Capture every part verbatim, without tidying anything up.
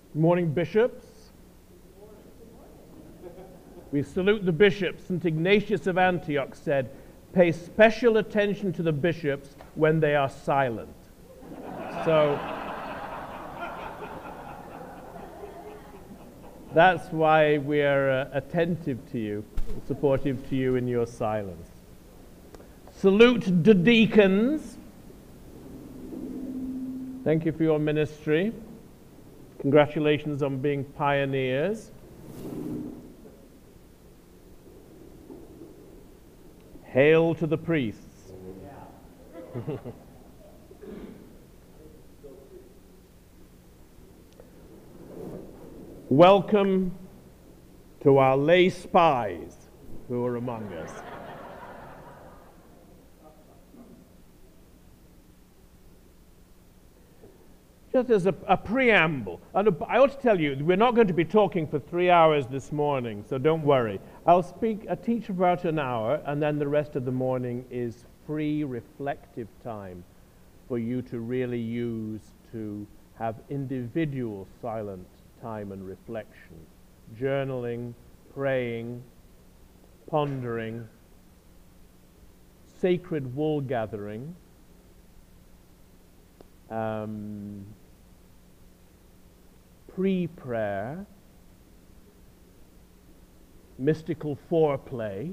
Good morning, bishops. We salute the bishops. Saint Ignatius of Antioch said, pay special attention to the bishops when they are silent. So that's why we are uh, attentive to you, supportive to you in your silence. Salute the deacons. Thank you for your ministry. Congratulations on being pioneers. Hail to the priests. Yeah. Welcome to our lay spies who are among us. Just as a, a preamble, and a, I ought to tell you, we're not going to be talking for three hours this morning, so don't worry. I'll speak, I teach for about an hour, and then the rest of the morning is free, reflective time for you to really use to have individual silent time and reflection, journaling, praying, pondering, sacred wool gathering, um, pre-prayer, mystical foreplay,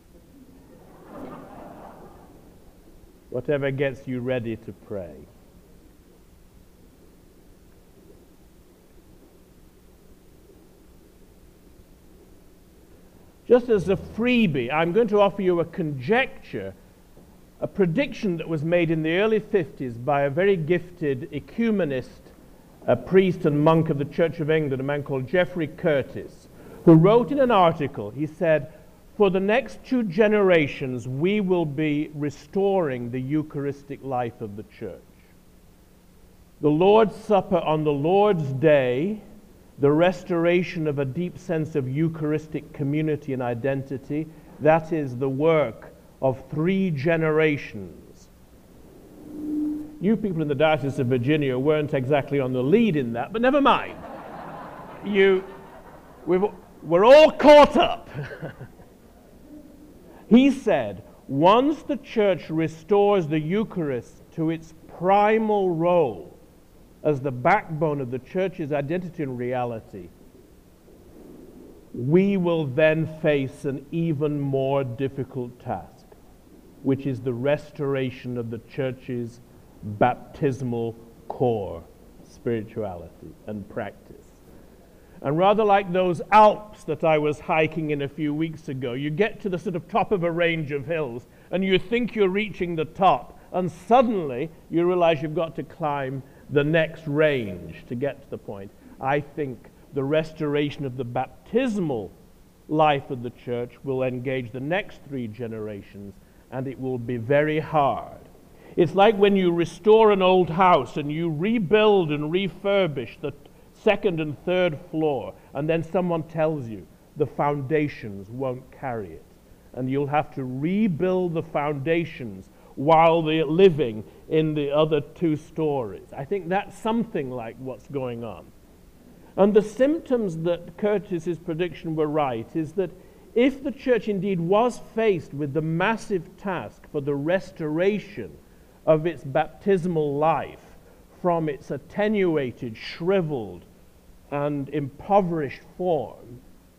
whatever gets you ready to pray. Just as a freebie, I'm going to offer you a conjecture, a prediction that was made in the early fifties by a very gifted ecumenist, a priest and monk of the Church of England, a man called Geoffrey Curtis, who wrote in an article, he said, for the next two generations, we will be restoring the Eucharistic life of the church. The Lord's Supper on the Lord's Day, the restoration of a deep sense of Eucharistic community and identity, that is the work of three generations. You people in the Diocese of Virginia weren't exactly on the lead in that, but never mind. You, we've, we're all caught up. He said, once the church restores the Eucharist to its primal role as the backbone of the church's identity and reality, we will then face an even more difficult task, which is the restoration of the church's baptismal core, spirituality and practice. And rather like those Alps that I was hiking in a few weeks ago, you get to the sort of top of a range of hills and you think you're reaching the top, and suddenly you realize you've got to climb the next range to get to the point. I think the restoration of the baptismal life of the church will engage the next three generations, and it will be very hard. It's like when you restore an old house and you rebuild and refurbish the second and third floor, and then someone tells you the foundations won't carry it, and you'll have to rebuild the foundations while they're living in the other two stories. I think that's something like what's going on. And the symptoms that Curtis's prediction were right is that if the church indeed was faced with the massive task for the restoration of its baptismal life from its attenuated, shriveled, and impoverished form,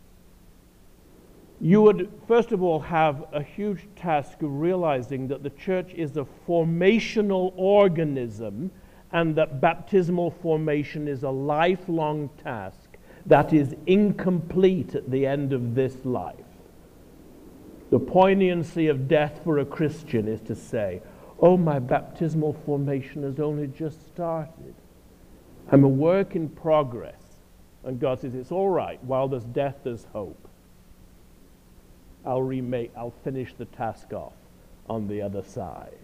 you would first of all have a huge task of realizing that the church is a formational organism and that baptismal formation is a lifelong task that is incomplete at the end of this life. The poignancy of death for a Christian is to say, oh, my baptismal formation has only just started. I'm a work in progress. And God says, it's all right. While there's death, there's hope. I'll remake, I'll finish the task off on the other side.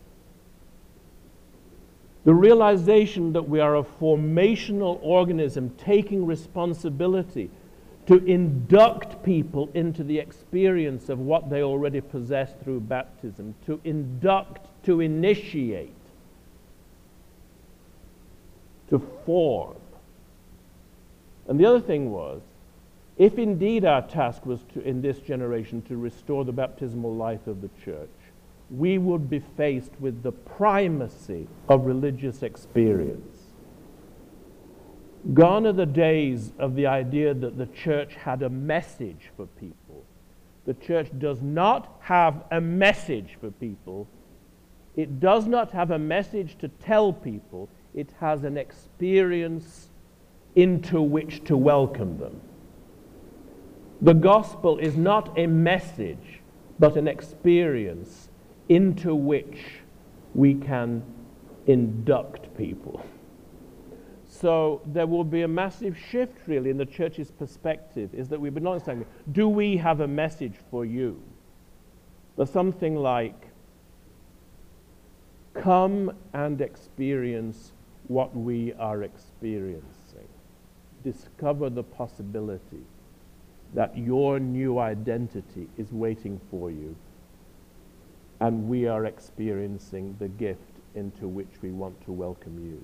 The realization that we are a formational organism taking responsibility to induct people into the experience of what they already possess through baptism, to induct, to initiate, to form. And the other thing was, if indeed our task was to, in this generation, to restore the baptismal life of the church, we would be faced with the primacy of religious experience. Gone are the days of the idea that the church had a message for people. The church does not have a message for people. It does not have a message to tell people. It has an experience into which to welcome them. The gospel is not a message, but an experience into which we can induct people. So there will be a massive shift, really, in the church's perspective, is that we've been not saying, do we have a message for you? But something like, come and experience what we are experiencing. Discover the possibility that your new identity is waiting for you, and we are experiencing the gift into which we want to welcome you.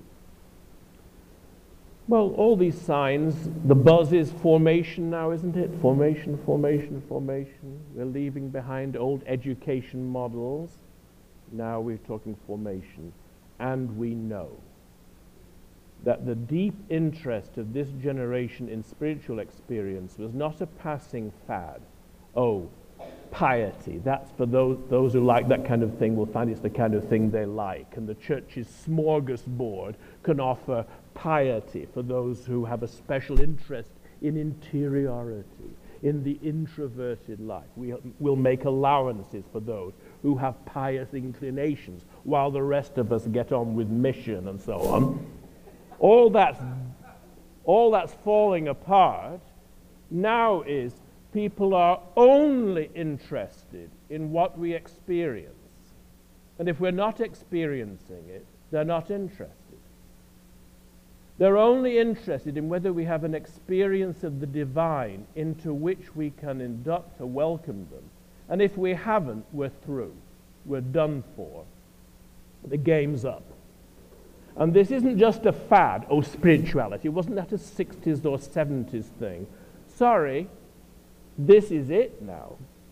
Well, all these signs, the buzz is formation now, isn't it? Formation, formation, formation. We're leaving behind old education models. Now we're talking formation. And we know that the deep interest of this generation in spiritual experience was not a passing fad. Oh, piety, that's for those, those who like that kind of thing will find it's the kind of thing they like. And the church's smorgasbord can offer piety for those who have a special interest in interiority, in the introverted life. We will make allowances for those who have pious inclinations, while the rest of us get on with mission and so on. All that's, all that's falling apart now is people are only interested in what we experience. And if we're not experiencing it, they're not interested. They're only interested in whether we have an experience of the divine into which we can induct or welcome them. And if we haven't, we're through. We're done for. The game's up. And this isn't just a fad, oh, spirituality. It wasn't that a sixties or seventies thing. Sorry, this is it now.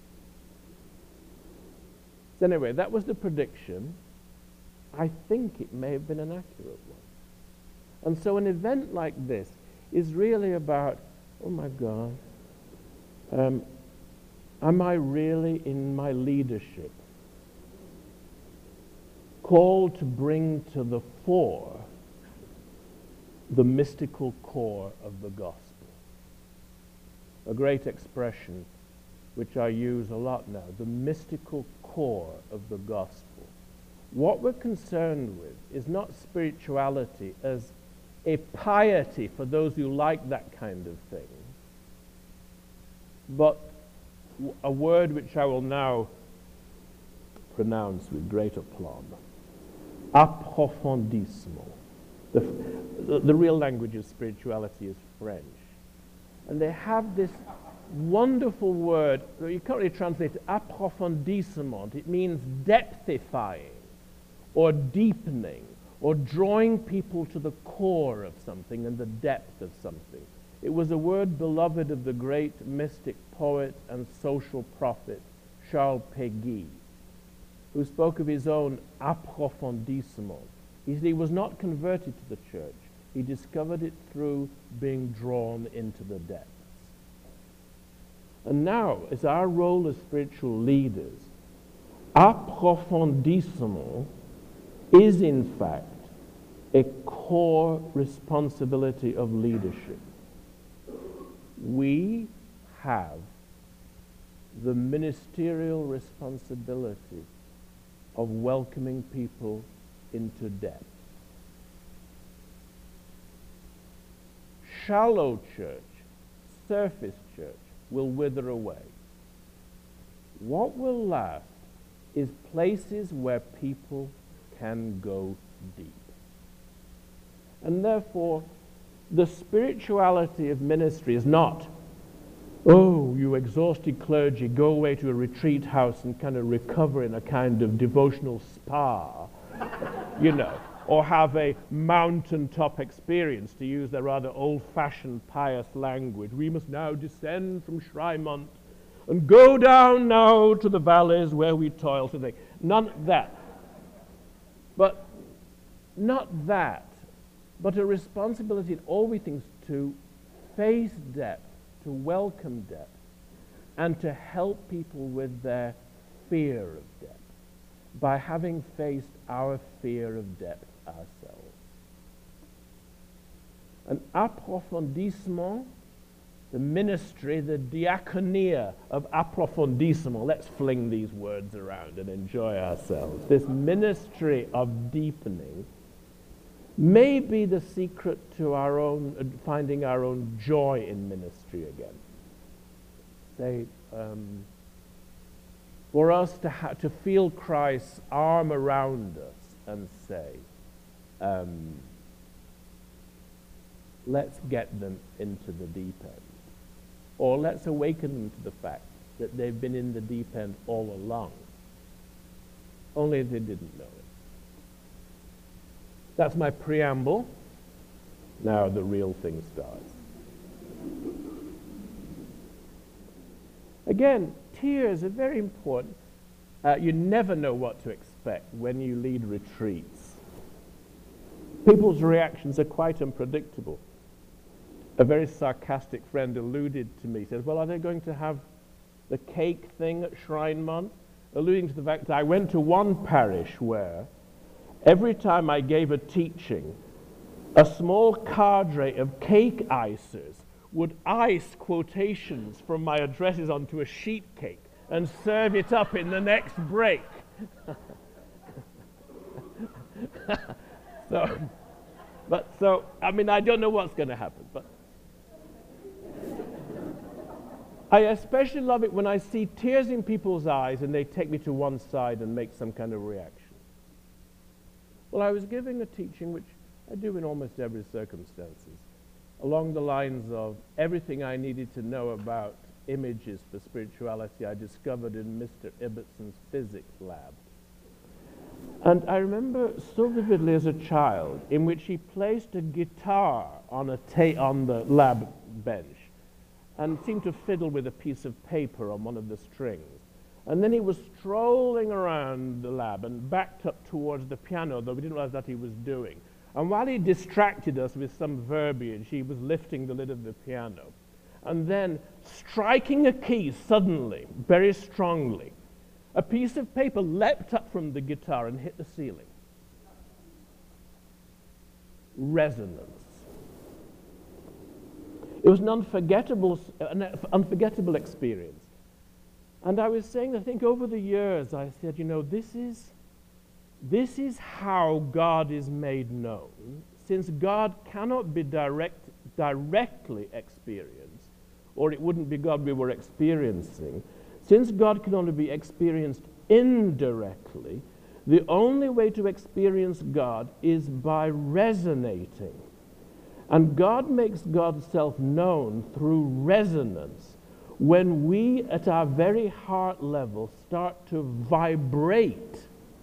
So anyway, that was the prediction. I think it may have been an accurate one. And so an event like this is really about, oh my God, um, am I really in my leadership called to bring to the fore the mystical core of the gospel? A great expression which I use a lot now, the mystical core of the gospel. What we're concerned with is not spirituality as a piety for those who like that kind of thing, but a word which I will now pronounce with great aplomb, approfondissement. The, the, the real language of spirituality is French. And they have this wonderful word, you can't really translate it, approfondissement. It means depthifying or deepening, or drawing people to the core of something and the depth of something. It was a word beloved of the great mystic poet and social prophet Charles Péguy, who spoke of his own approfondissement. He said he was not converted to the church. He discovered it through being drawn into the depths. And now, as our role as spiritual leaders, approfondissement is in fact a core responsibility of leadership. We have the ministerial responsibility of welcoming people into depth. Shallow church, surface church will wither away. What will last is places where people can go deep. And therefore, the spirituality of ministry is not, oh, you exhausted clergy, go away to a retreat house and kind of recover in a kind of devotional spa. You know, or have a mountaintop experience, to use their rather old-fashioned pious language. We must now descend from Shrymont and go down now to the valleys where we toil today. None of that. But not that, but a responsibility in all we think to face death, to welcome death, and to help people with their fear of death by having faced our fear of death ourselves. An approfondissement, the ministry, the diaconia of approfondissement. Let's fling these words around and enjoy ourselves. This ministry of deepening may be the secret to our own, uh, finding our own joy in ministry again. Say, um, for us to, ha to feel Christ's arm around us and say, um, let's get them into the deep end. Or let's awaken them to the fact that they've been in the deep end all along, only they didn't know it. That's my preamble. Now the real thing starts. Again, tears are very important. Uh, you never know what to expect when you lead retreats. People's reactions are quite unpredictable. A very sarcastic friend alluded to me, says, well, are they going to have the cake thing at Shrinemont? Alluding to the fact that I went to one parish where every time I gave a teaching, a small cadre of cake icers would ice quotations from my addresses onto a sheet cake and serve it up in the next break. so, but so, I mean, I don't know what's going to happen, but I especially love it when I see tears in people's eyes and they take me to one side and make some kind of reaction. Well, I was giving a teaching, which I do in almost every circumstances, along the lines of everything I needed to know about images for spirituality I discovered in Mister Ibbotson's physics lab. And I remember so vividly as a child in which he placed a guitar on, a ta on the lab bench and seemed to fiddle with a piece of paper on one of the strings. And then he was strolling around the lab and backed up towards the piano, though we didn't realize that he was doing. And while he distracted us with some verbiage, he was lifting the lid of the piano. And then, striking a key suddenly, very strongly, a piece of paper leapt up from the guitar and hit the ceiling. Resonance. It was an unforgettable, an unforgettable experience. And I was saying, I think over the years, I said, you know, this is, this is how God is made known. Since God cannot be direct, directly experienced, or it wouldn't be God we were experiencing, since God can only be experienced indirectly, the only way to experience God is by resonating. And God makes God's self known through resonance. When we, at our very heart level, start to vibrate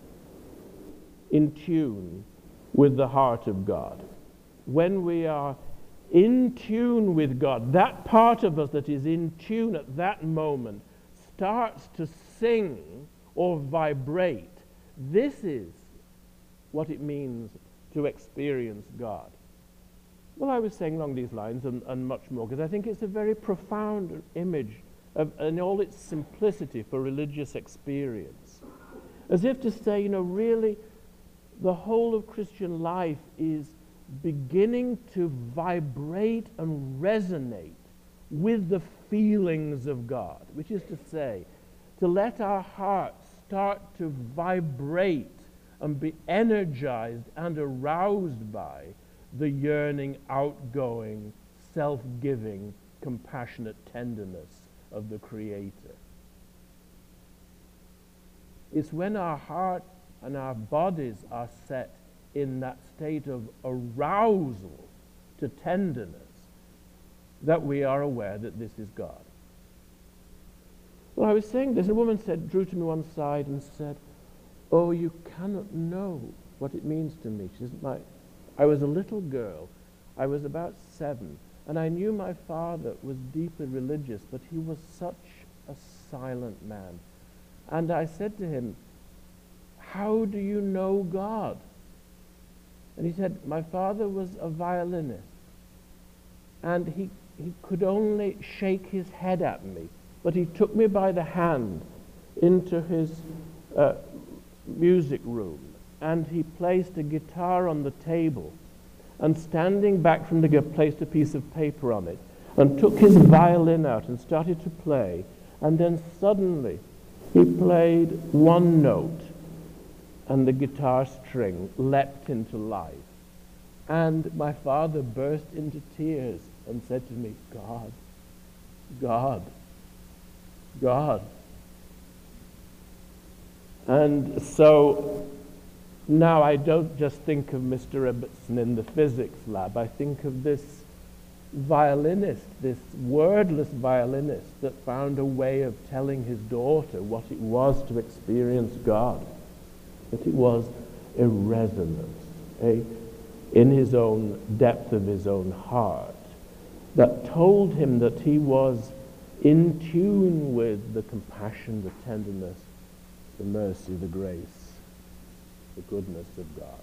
in tune with the heart of God, when we are in tune with God, that part of us that is in tune at that moment starts to sing or vibrate. This is what it means to experience God. Well, I was saying along these lines and, and much more, because I think it's a very profound image of, in all its simplicity for religious experience. As if to say, you know, really, the whole of Christian life is beginning to vibrate and resonate with the feelings of God, which is to say, to let our hearts start to vibrate and be energized and aroused by the yearning, outgoing, self-giving, compassionate tenderness of the Creator. It's when our heart and our bodies are set in that state of arousal to tenderness that we are aware that this is God. Well, I was saying this, and a woman said, drew to me one side and said, "Oh, you cannot know what it means to me. She says, my, I was a little girl. I was about seven, and I knew my father was deeply religious, but he was such a silent man. And I said to him, how do you know God? And he said, my father was a violinist, and he, he could only shake his head at me, but he took me by the hand into his uh, music room, and he placed a guitar on the table, and standing back from the guitar, placed a piece of paper on it, and took his violin out and started to play, and then suddenly he played one note, and the guitar string leapt into life. And my father burst into tears and said to me, God, God, God. And so now I don't just think of Mister Ibbotson in the physics lab. I think of this violinist, this wordless violinist that found a way of telling his daughter what it was to experience God. That it was a resonance, a, in his own depth of his own heart, that told him that he was in tune with the compassion, the tenderness, the mercy, the grace, the goodness of God.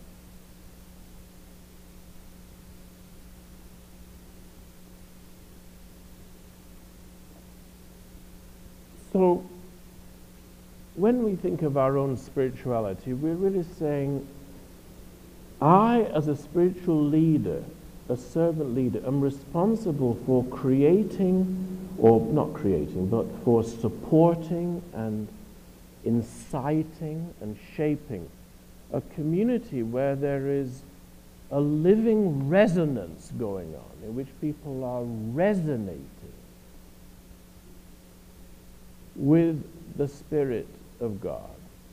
So, when we think of our own spirituality, we're really saying, I, as a spiritual leader, a servant leader, am responsible for creating, or not creating, but for supporting and inciting and shaping a community where there is a living resonance going on, in which people are resonating with the Spirit of God.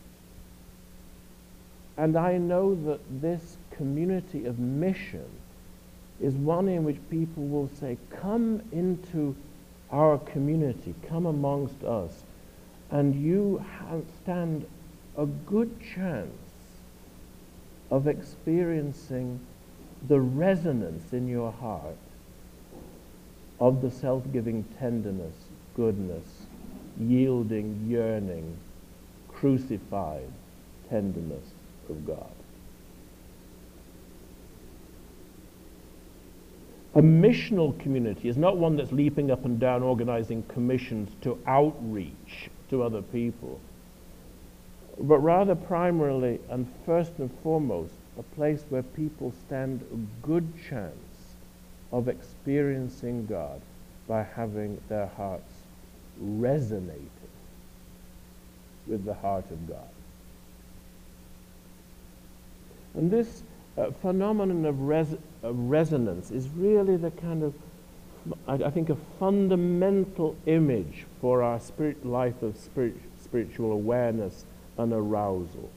And I know that this community of mission is one in which people will say, come into our community, come amongst us, and you have, stand a good chance of experiencing the resonance in your heart of the self-giving tenderness, goodness, yielding, yearning, crucified tenderness of God. A missional community is not one that's leaping up and down organizing commissions to outreach to other people, but rather primarily and first and foremost a place where people stand a good chance of experiencing God by having their hearts resonating with the heart of God. And this uh, phenomenon of, res of resonance is really the kind of, I, I think, a fundamental image for our spirit life of spirit, spiritual awareness and arousal.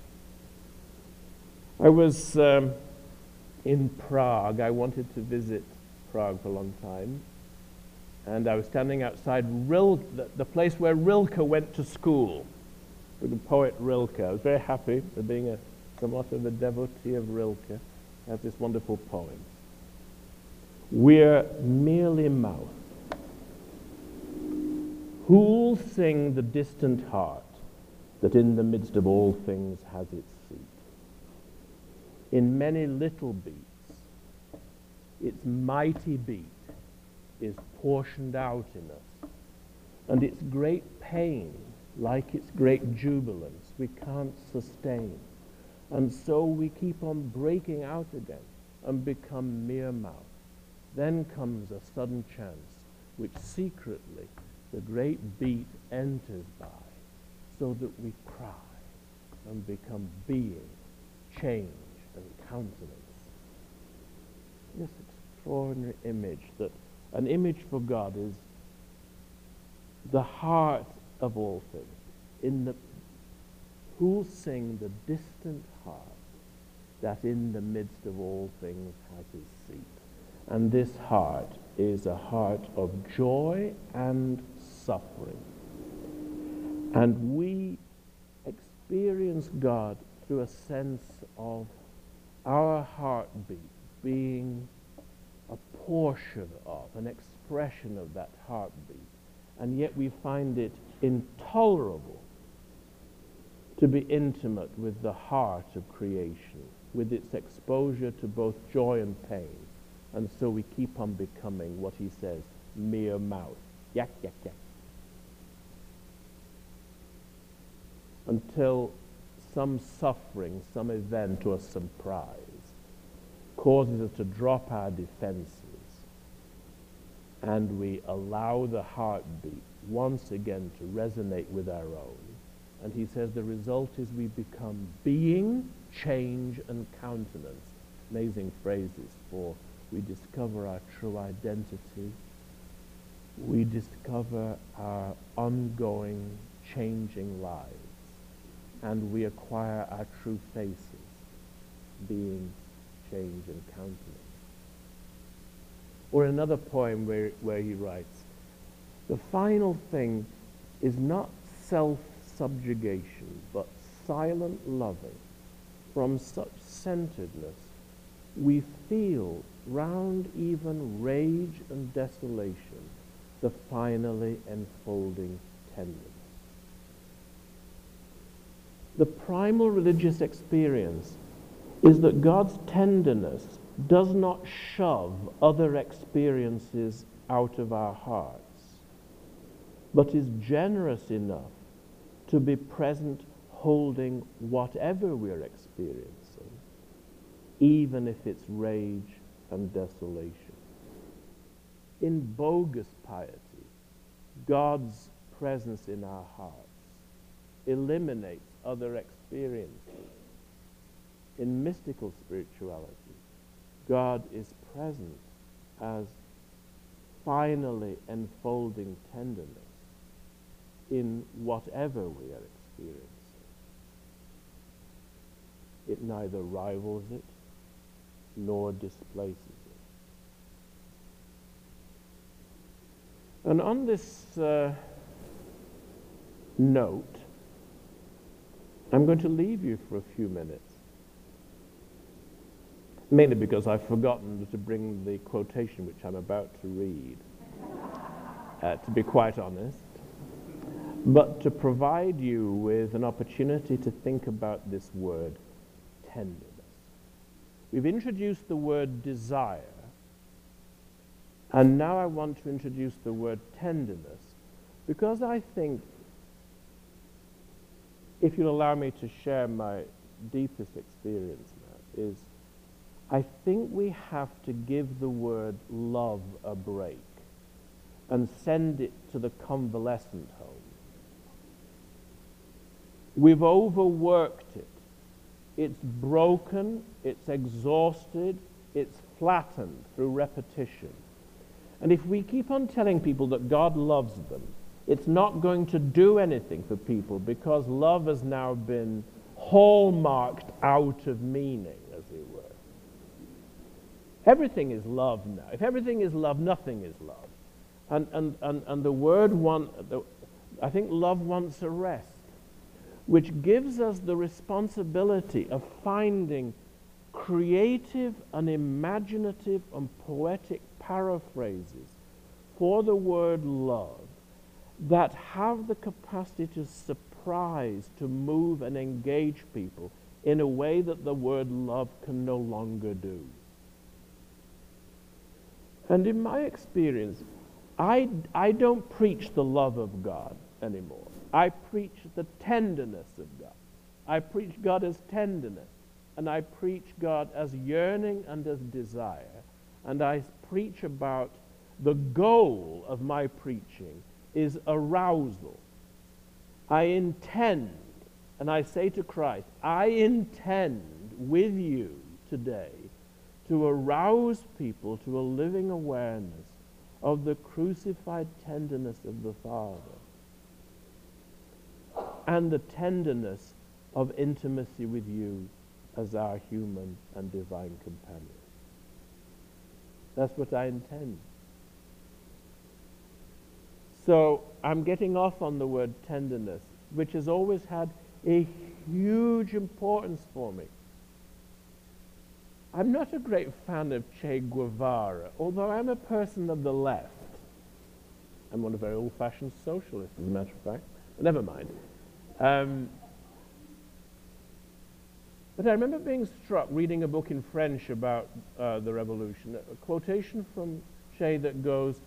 I was um, in Prague. I wanted to visit Prague for a long time. And I was standing outside Rilke, the, the place where Rilke went to school, with the poet Rilke. I was very happy for being a, somewhat of a devotee of Rilke. He has this wonderful poem. We're merely mouth. Who'll sing the distant heart that in the midst of all things has its seat? In many little beats, its mighty beat is portioned out in us, and its great pain, like its great jubilance, we can't sustain, and so we keep on breaking out again and become mere mouth. Then comes a sudden chance, which secretly the great beat enters by, so that we cry and become being, change and countenance. This extraordinary image that an image for God is the heart of all things, in the who'll sing the distant heart that in the midst of all things has his seat. And this heart is a heart of joy and suffering. And we experience God through a sense of our heartbeat being a portion of, an expression of that heartbeat, and yet we find it intolerable to be intimate with the heart of creation, with its exposure to both joy and pain. And so we keep on becoming what he says, mere mouth. Yak, yak, yak. Until some suffering, some event or surprise causes us to drop our defenses, and we allow the heartbeat once again to resonate with our own. And he says the result is we become being, change, and countenance. Amazing phrases for we discover our true identity. We discover our ongoing, changing lives. And we acquire our true faces, being, change, and countenance. Or another poem where, where he writes, the final thing is not self-subjugation, but silent loving. From such centeredness, we feel round even rage and desolation the finally enfolding tenderness. The primal religious experience is that God's tenderness does not shove other experiences out of our hearts, but is generous enough to be present holding whatever we're experiencing, even if it's rage and desolation. In bogus piety, God's presence in our hearts eliminates other experiences. In mystical spirituality, God is present as finally enfolding tenderness in whatever we are experiencing. It neither rivals it nor displaces it. And on this uh, note, I'm going to leave you for a few minutes. Mainly because I've forgotten to bring the quotation which I'm about to read, uh, to be quite honest, but to provide you with an opportunity to think about this word, tenderness. We've introduced the word desire, and now I want to introduce the word tenderness, because I think, if you'll allow me to share my deepest experience now, is I think we have to give the word love a break and send it to the convalescent home. We've overworked it. It's broken, it's exhausted, it's flattened through repetition. And if we keep on telling people that God loves them, it's not going to do anything for people, because love has now been hallmarked out of meaning, as it were. Everything is love now. If everything is love, nothing is love. And, and, and, and the word want, the, I think love wants a rest, which gives us the responsibility of finding creative and imaginative and poetic paraphrases for the word love that have the capacity to surprise, to move and engage people in a way that the word love can no longer do. And in my experience, I, I don't preach the love of God anymore. I preach the tenderness of God. I preach God as tenderness, and I preach God as yearning and as desire. And I preach about the goal of my preaching is arousal. I intend, and I say to Christ, I intend with you today to arouse people to a living awareness of the crucified tenderness of the Father and the tenderness of intimacy with you as our human and divine companion. That's what I intend. So I'm getting off on the word tenderness, which has always had a huge importance for me. I'm not a great fan of Che Guevara, although I'm a person of the left. I'm one of very old-fashioned socialists, as a matter of fact. But never mind. Um, but I remember being struck reading a book in French about uh, the revolution, a quotation from Che that goes,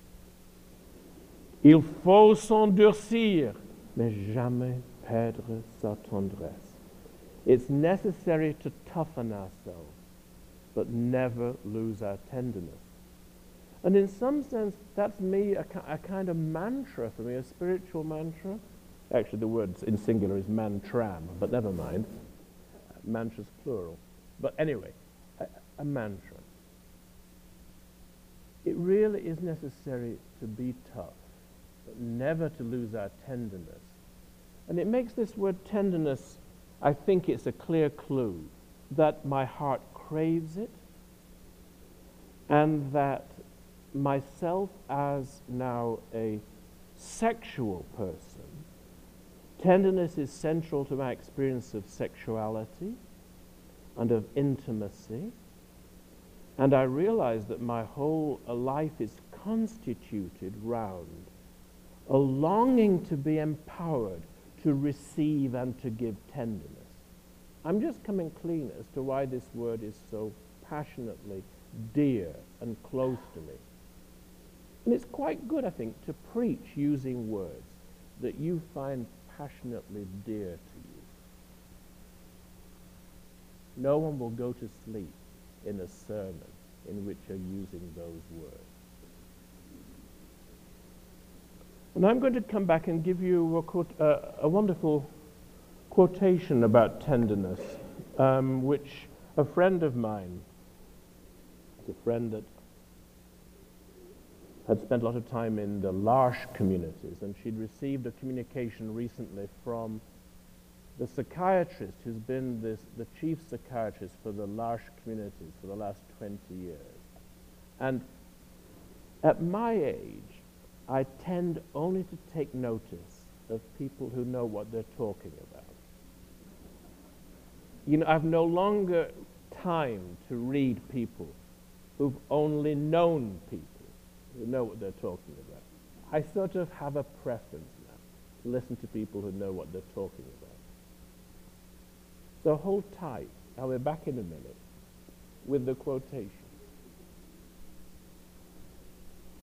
"Il faut s'endurcir, mais jamais perdre sa tendresse." It's necessary to toughen ourselves, but never lose our tenderness. And in some sense, that's me, a, a kind of mantra for me, a spiritual mantra. Actually, the word in singular is mantram, but never mind. Uh, mantra's plural. But anyway, a, a mantra. It really is necessary to be tough, but never to lose our tenderness. And it makes this word tenderness, I think it's a clear clue that my heart craves it, and that myself as now a sexual person, tenderness is central to my experience of sexuality and of intimacy, and I realize that my whole uh, life is constituted round a longing to be empowered to receive and to give tenderness. I'm just coming clean as to why this word is so passionately dear and close to me. And it's quite good, I think, to preach using words that you find passionately dear to you. No one will go to sleep in a sermon in which you're using those words. And I'm going to come back and give you a, quote, uh, a wonderful quotation about tenderness, um, which a friend of mine, it's a friend that had spent a lot of time in the L'Arche communities, and she'd received a communication recently from the psychiatrist who's been this, the chief psychiatrist for the L'Arche communities for the last twenty years. And at my age, I tend only to take notice of people who know what they're talking about. You know, I've no longer time to read people who've only known people who know what they're talking about. I sort of have a preference now to listen to people who know what they're talking about. So hold tight. I'll be back in a minute with the quotation.